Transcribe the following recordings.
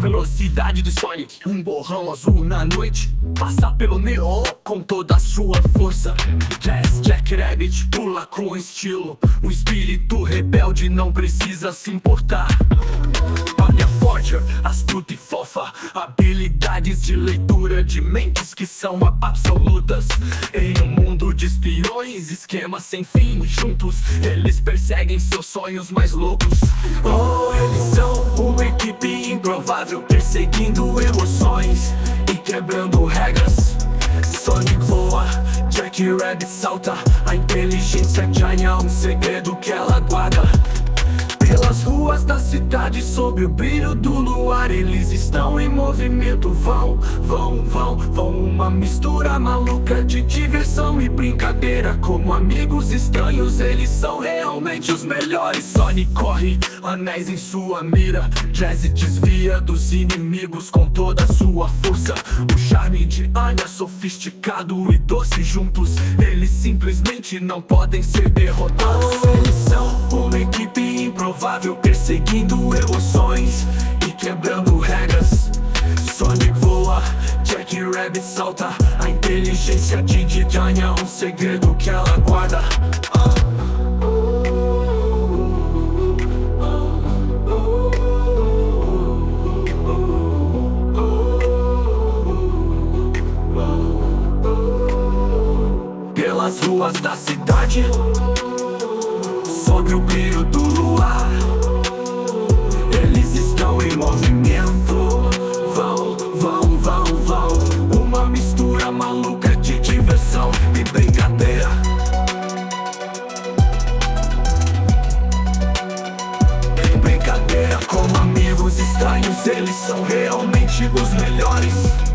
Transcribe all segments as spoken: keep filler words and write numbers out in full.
velocidade do Sonic, um borrão azul na noite passa pelo neon com toda a sua força. Jazz Jack Rabbit pula com estilo, um espírito rebelde não precisa se importar. Anya Forger, astuta e fofa, habilidades de leitura de mentes que são absolutas. Em um mundo de espiões, esquemas sem fim, juntos eles perseguem seus sonhos mais loucos. Oh, eles são uma equipe improvável, perseguindo emoções e quebrando regras. Sonic voa, Jack Rabbit salta, a inteligência de Anya é um segredo que ela guarda. Pelas ruas da cidade, sob o brilho do luar, eles estão em movimento. Vão, vão, vão, vão. Uma mistura maluca de diversão e brincadeira. Como amigos estranhos, eles são realmente os melhores. Sonic corre, anéis em sua mira. Jazz desvia dos inimigos com toda a sua força. O charme de Anya, sofisticado e doce, juntos eles simplesmente não podem ser derrotados. Eles são uma equipe improvável, perseguindo emoções e quebrando regras. Sonic voa, Jack Rabbit salta, a inteligência de Anya é um segredo que ela guarda. Pelas ruas da cidade, sob o brilho do luar, eles estão em movimento. Vão, vão, vão, vão. Uma mistura maluca de diversão e brincadeira. Em brincadeira, como amigos estranhos, eles são realmente os melhores.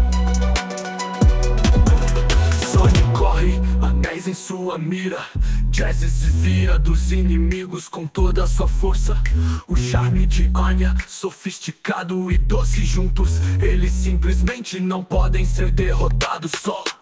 Sonic corre, anéis em sua mira. Jazz desvia dos inimigos com toda a sua força. O charme de Anya, sofisticado e doce, juntos eles simplesmente não podem ser derrotados só.